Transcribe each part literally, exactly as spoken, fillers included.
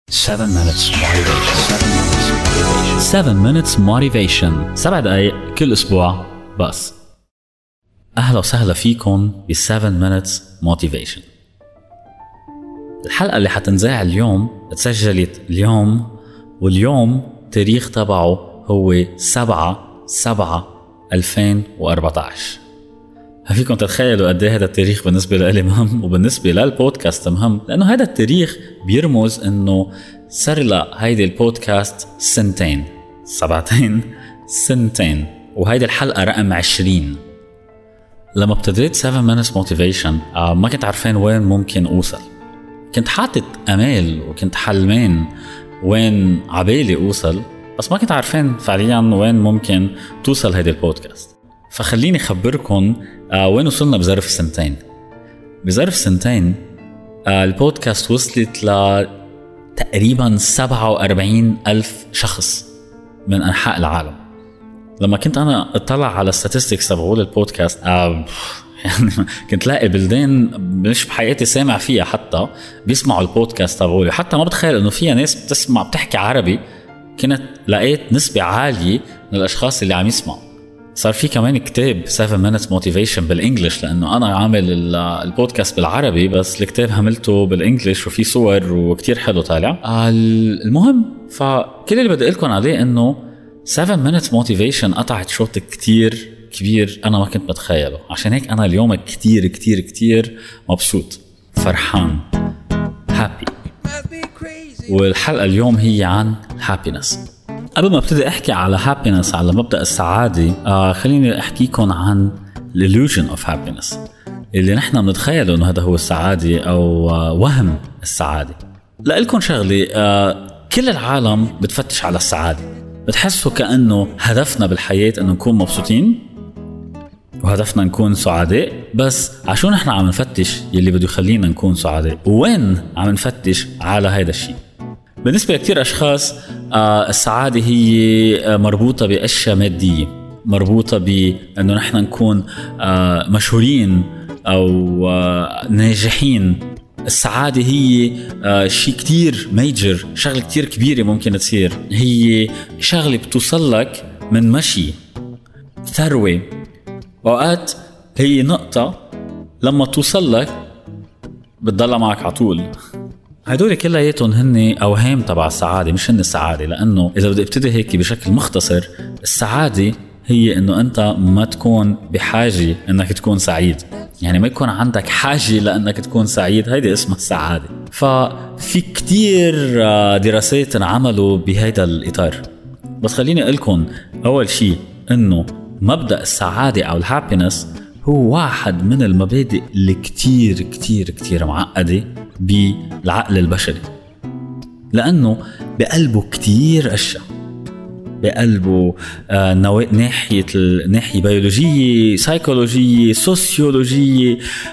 seven minutes motivation. seven minutes motivation. سبع دقايق كل أسبوع بس. أهلا وسهلا فيكم ب seven minutes motivation. الحلقة اللي حتنزاع اليوم اتسجلت اليوم، واليوم تاريخ تبعه هو سبعة سبعة ألفين وأربعة عشر. فيكم تتخيلوا قد ايه هذا التاريخ بالنسبه لي مهم وبالنسبه للبودكاست مهم، لانه هذا التاريخ بيرمز انه صار له هيدي البودكاست سنتين سبعتين سنتين، وهيدي الحلقه رقم عشرين. لما ابتديت seven minutes motivation آه ما كنت عارفين وين ممكن اوصل. كنت حاطط امال وكنت حلمين وين عبالي اوصل، بس ما كنت عارفين فعليا وين ممكن توصل هيدي البودكاست. فخليني خبركم آه وين وصلنا بظرف سنتين. بظرف سنتين آه البودكاست وصلت لتقريبا سبعة وأربعين ألف شخص من أنحاء العالم. لما كنت أنا اطلع على statistics تبعول البودكاست آه يعني كنت لاقي بلدان مش بحياتي سامع فيها حتى بيسمعوا البودكاست تبعولي، حتى ما بتخيل إنه فيها ناس بتسمع بتحكي عربي. كنت لقيت نسبة عالية من الأشخاص اللي عم يسمعوا. صار في كمان كتاب seven minutes motivation بالإنجليش، لأنه أنا عامل البودكاست بالعربي بس الكتاب عملته بالإنجليش وفي صور وكتير حلو طالع. المهم فكل اللي بدي لكم عليه إنه seven minutes motivation قطعت شوط كتير كبير أنا ما كنت متخيله. عشان هيك أنا اليوم كتير كتير كتير مبسوط فرحان happy. والحلقة اليوم هي عن happiness. قبل ما ابتدي احكي على happiness على مبدأ السعادة آه خليني احكيكم عن illusion of happiness اللي نحن بنتخيله انه هذا هو السعادة او آه وهم السعادة. لألكم شغلي آه كل العالم بتفتش على السعادة، بتحسوا كأنه هدفنا بالحياة انه نكون مبسوطين وهدفنا نكون سعداء. بس عشان نحن عم نفتش يلي بده يخلينا نكون سعداء، وين عم نفتش على هذا الشيء؟ بالنسبة لكتير أشخاص آه السعادة هي آه مربوطة بأشياء مادية، مربوطة بأنه نحن نكون آه مشهورين أو آه ناجحين. السعادة هي آه شيء كتير ميجر، شغلة كتير كبيرة ممكن تصير. هي شغلة بتوصل لك من مشي، ثروة، وقت هي نقطة لما توصل لك بتضل معك عطول. هدول كلياتهم هن أوهام تبع السعادة، مش هن السعادة. لأنه إذا بدي ابتدي هيك بشكل مختصر، السعادة هي إنه أنت ما تكون بحاجة إنك تكون سعيد، يعني ما يكون عندك حاجة لأنك تكون سعيد، هيدي اسمها السعادة. ففي كتير دراسات انعملوا بهيدا الإطار، بس خليني أقولكم أول شيء إنه مبدأ السعادة أو الهابينس هو واحد من المبادئ اللي كتير كتير كتير معقدة بالعقل البشري، لأنه بقلبه كتير أشياء. بقلبه آه ناحية ناحية بيولوجية، سايكولوجية، سوسيولوجية،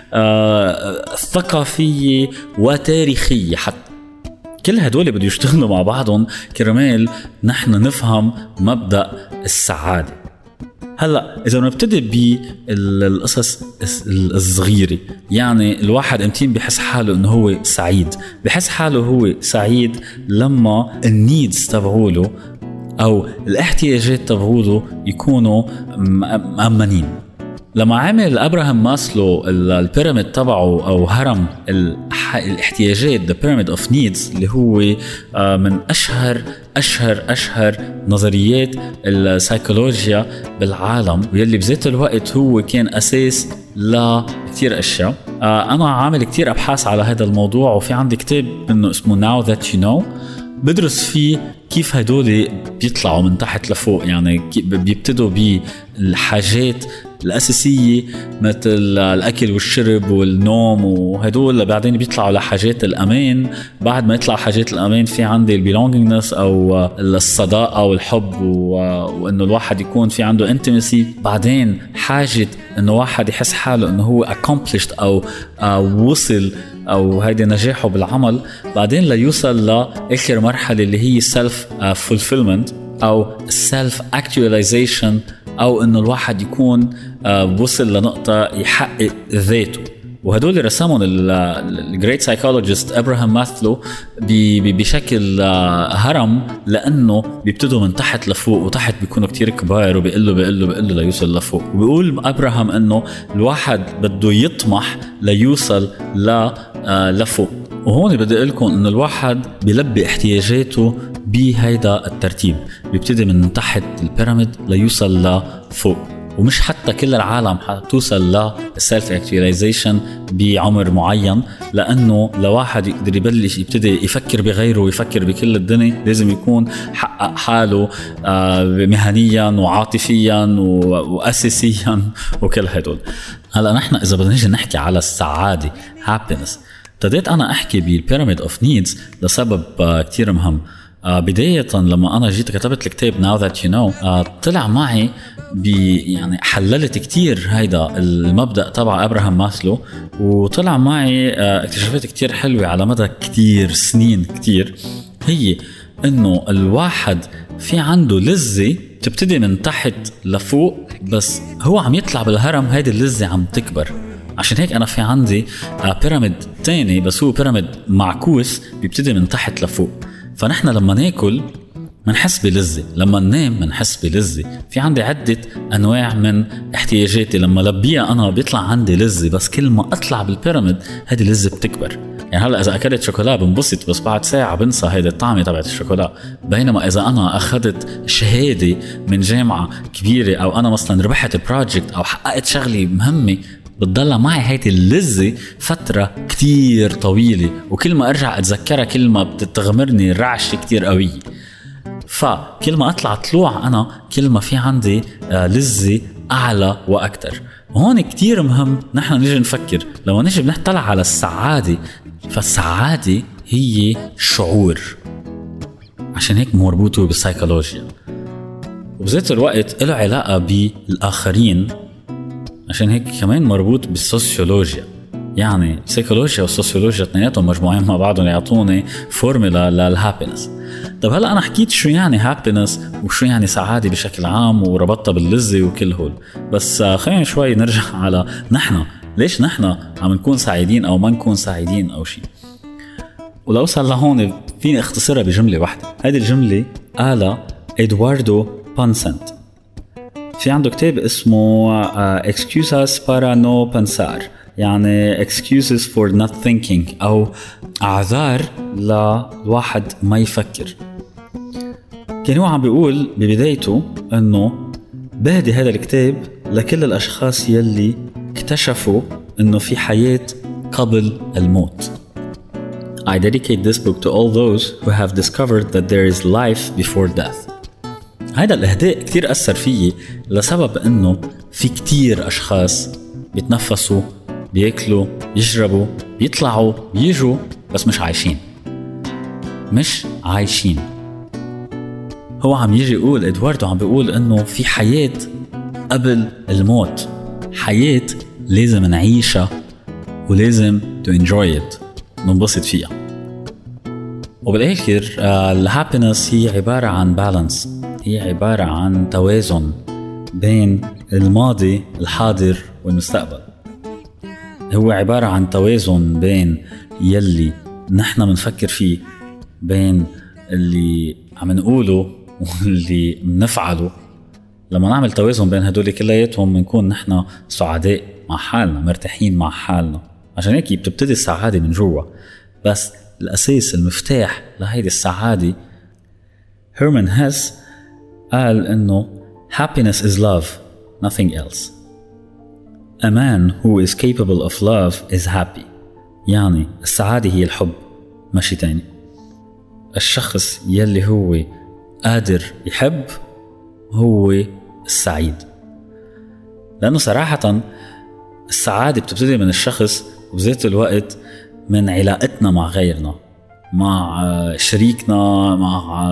آه ثقافية وتاريخية. حتى كل هدول بده يشتغلوا مع بعضهم كرمال نحن نفهم مبدأ السعادة. هلا إذا نبتدي بالقصص الصغيرة، يعني الواحد امتين بحس حاله إنه هو سعيد. بحس حاله هو سعيد لما النيدز تبعوله أو الاحتياجات تبعوله يكونوا مأمنين. لما عمل أبراهام ماسلو البيراميد تبعه أو هرم الاحتياجات the pyramid of needs، اللي هو من أشهر أشهر أشهر نظريات السايكولوجيا بالعالم، واللي بذات الوقت هو كان أساس لكتير أشياء. أنا عامل كتير أبحاث على هذا الموضوع، وفي عندي كتاب إنه اسمه Now That You Know، بدرس فيه كيف هدول بيطلعوا من تحت لفوق. يعني بيبتدوا بالحاجات الأساسية مثل الأكل والشرب والنوم، وهدول بعدين بيطلعوا لحاجات الأمان. بعد ما يطلع حاجات الأمان في عندي البيلونجينجنس أو الصداقة والحب، وإنه الواحد يكون في عنده انتمسي. بعدين حاجة إنه واحد يحس حاله إنه هو accomplished أو, أو وصل أو هيدا نجاحه بالعمل. بعدين ليوصل لآخر مرحلة اللي هي self fulfillment أو self actualization، أو إنه الواحد يكون وصل لنقطة يحقق ذاته. وهدول رسمهم الجريت سايكولوجيست ابراهام ماثلو بشكل هرم، لانه بيبتدوا من تحت لفوق، وتحت بيكونوا كتير كبار وبيقلوا بيقلوا بيقلوا ليوصل لفوق. وبيقول ابراهام انه الواحد بده يطمح ليوصل لفوق. وهون بدي اقول لكم انه الواحد بيلبي احتياجاته بهيدا الترتيب، بيبتدي من تحت البيراميد ليوصل لفوق. ومش حتى كل العالم حتوصل للسيلف اكتواليزيشن بعمر معين، لانه لواحد يقدر يبلش يبتدي يفكر بغيره ويفكر بكل الدنيا لازم يكون حقق حاله مهنيا وعاطفيا واساسيا وكل هدول. هلا نحن اذا بدنا نيجي نحكي على السعاده happiness، ابتديت انا احكي بالبيراميد اوف نيدز لسبب كتير مهم. بداية لما أنا جيت كتبت الكتاب Now That You Know، طلع معي بي يعني حللت كتير هيدا المبدأ تبع أبراهام ماسلو، وطلع معي اكتشافات كتير حلوة على مدى كتير سنين كتير. هي إنه الواحد في عنده لذة تبتدي من تحت لفوق، بس هو عم يطلع بالهرم هيدي اللذة عم تكبر. عشان هيك أنا في عندي بيراميد تاني، بس هو بيراميد معكوس بيبتدي من تحت لفوق. فنحن لما ناكل منحس بلذة، لما ننام منحس بلذة. في عندي عدة أنواع من احتياجاتي لما لبيها أنا بيطلع عندي لذة، بس كل ما أطلع بالبيراميد هذه اللذة بتكبر. يعني هلأ إذا أكلت شوكولا بنبسط، بس بعد ساعة بنسى هيدا الطعمة تبعت الشوكولا. بينما إذا أنا أخذت شهادة من جامعة كبيرة، أو أنا مثلا ربحت بروجكت أو حققت شغلة مهمة، بتضل معي هيدي اللذة فترة كتير طويلة، وكل ما أرجع أتذكرها كل ما بتتغمرني رعشة كتير قوية. فكل ما أطلع طلوع أنا كل ما في عندي لذة أعلى وأكتر. وهون كتير مهم نحن نيجي نفكر لو نيجي بنطلع على السعادة، فالسعادة هي شعور، عشان هيك مربوطة بالسايكولوجيا، وبذات الوقت له علاقة بالآخرين، عشان هيك كمان مربوط بالسوسيولوجيا. يعني السيكولوجيا والسوسيولوجيا اثنيناتهم مجموعين مع بعضهم يعطوني فورمولا للهابينس. طب هلا انا حكيت شو يعني هابينس وشو يعني سعاده بشكل عام، وربطها باللذه وكل هول، بس خلينا شوي نرجع على نحن ليش نحن عم نكون سعيدين او ما نكون سعيدين او شيء. ولو وصل لهون فيني اختصرها بجمله واحده. هذه الجمله قالها إدواردو بانسنت، في عنده كتاب اسمه uh, Excuses para no pensar، يعني excuses for not thinking، أو أعذار لواحد ما يفكر. كان هو عم بيقول ببدايته أنه بهدي هذا الكتاب لكل الأشخاص يلي اكتشفوا أنه في حياة قبل الموت. I dedicate this book to all those who have discovered that there is life before death. هذا الإهداء كتير أثر فيي لسبب أنه في كتير أشخاص بيتنفسوا، بيأكلوا، يشربوا، بيطلعوا، بيجوا، بس مش عايشين. مش عايشين. هو عم يجي يقول إدواردو عم بيقول أنه في حياة قبل الموت، حياة لازم نعيشها ولازم to enjoy it، ننبسط فيها. وبالآخر الهابينس هي عبارة عن بالانس، هي عبارة عن توازن بين الماضي، الحاضر والمستقبل. هو عبارة عن توازن بين يلي نحن منفكر فيه، بين اللي عم نقوله واللي منفعله. لما نعمل توازن بين هدول كلياتهم منكون نحن سعداء مع حالنا، مرتاحين مع حالنا. عشان هيك بتبتدي السعادة من جوا. بس الأساس المفتاح لهيدي السعادة، هيرمان هيس قال إنه happiness is love, nothing else. A man who is capable of love is happy. يعني السعادة هي الحب، ماشي تاني. الشخص يلي هو قادر يحب هو السعيد. لأنه صراحة السعادة بتبتدي من الشخص، وبذات الوقت من علاقتنا مع غيرنا، مع شريكنا، مع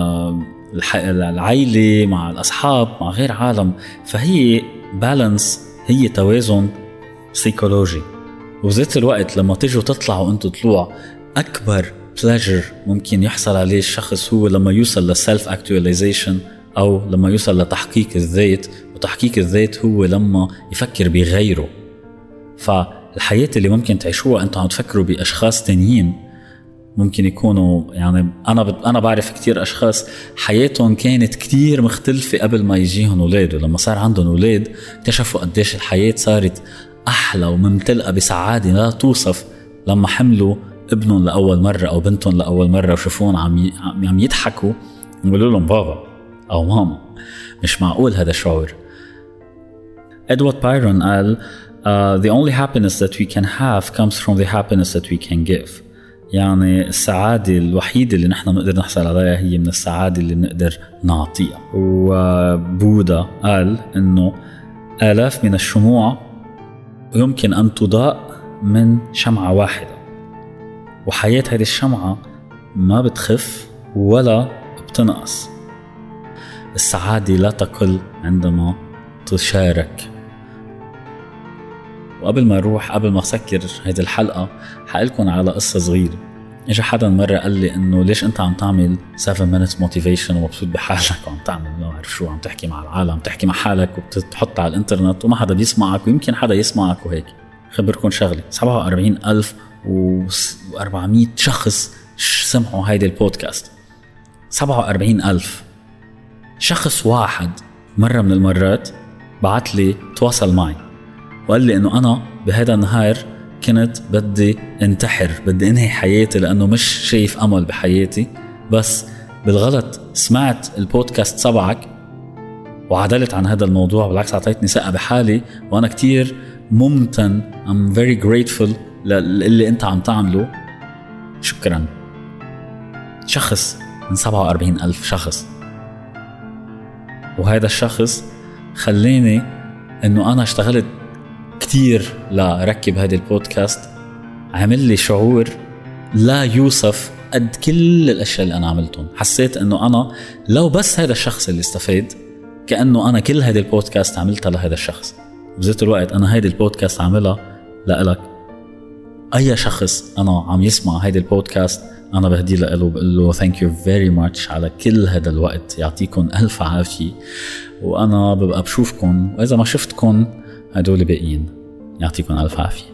العائلة، مع الأصحاب، مع غير عالم. فهي بالانس، هي توازن سيكولوجي. وبذات الوقت لما تيجوا تطلعوا انتوا طلوع، أكبر بلاجر ممكن يحصل عليه الشخص هو لما يوصل للسلف اكتواليزيشن، أو لما يوصل لتحقيق الذات. وتحقيق الذات هو لما يفكر بغيره. ف الحياة اللي ممكن تعيشوها أنتوا عم تفكروا بأشخاص تانيين ممكن يكونوا يعني أنا ب... أنا بعرف كتير أشخاص حياتهم كانت كتير مختلفة قبل ما يجيهم أولاد، ولما صار عندهم أولاد اكتشفوا قديش الحياة صارت أحلى وممتلئة بسعادة لا توصف لما حملوا ابنهم لأول مرة أو بنتهم لأول مرة وشوفون عم ي... عم يضحكوا ويقولوا لهم بابا أو ماما. مش معقول هذا الشعور. إدوارد بايرون قال uh, the only happiness that we can have comes from the happiness that we can give. يعني السعادة الوحيدة اللي نحن نقدر نحصل عليها هي من السعادة اللي نقدر نعطيها. وبوذا قال إنه آلاف من الشموع يمكن أن تضاء من شمعة واحدة، وحياة هذه الشمعة ما بتخف ولا بتنقص. السعادة لا تقل عندما تشارك. وقبل ما اروح قبل ما اسكر هذه الحلقه حقلكم على قصه صغيره. اجى حدا مره قال لي انه ليش انت عم تعمل سبعة minutes motivation ومبسوط بحالك وعم تعمل ما بعرف شو، عم تحكي مع العالم، عم تحكي مع حالك وبتحط على الانترنت وما حدا بيسمعك، ويمكن حدا يسمعك وهيك. خبركم شغله، سبعة وأربعين ألف وأربعمية شخص سمعوا هيدا البودكاست. سبعة وأربعين ألف شخص واحد مرة من المرات بعت لي تواصل معي وقال لي انه انا بهذا النهار كنت بدي انتحر، بدي انهي حياتي لانه مش شايف امل بحياتي، بس بالغلط سمعت البودكاست تبعك وعدلت عن هذا الموضوع، بالعكس عطيتني ثقة بحالي وانا كتير ممتن I'm very grateful للي انت عم تعمله. شكرا. شخص من سبعة وأربعين ألف شخص، وهذا الشخص خليني انه انا اشتغلت كتير لركب هذا البودكاست، عمل لي شعور لا يوصف قد كل الاشياء اللي انا عملتهم. حسيت انه انا لو بس هذا الشخص اللي استفيد كأنه انا كل هذا البودكاست عملتها لهذا الشخص. بذات الوقت انا هذا البودكاست عملها لإلك. اي شخص انا عم يسمع هذا البودكاست انا بهدي له بقول له thank you very much على كل هذا الوقت، يعطيكم الف عافية. وانا ببقى بشوفكم، واذا ما شفتكم هدول باقيين، يعطيكم الف عافية.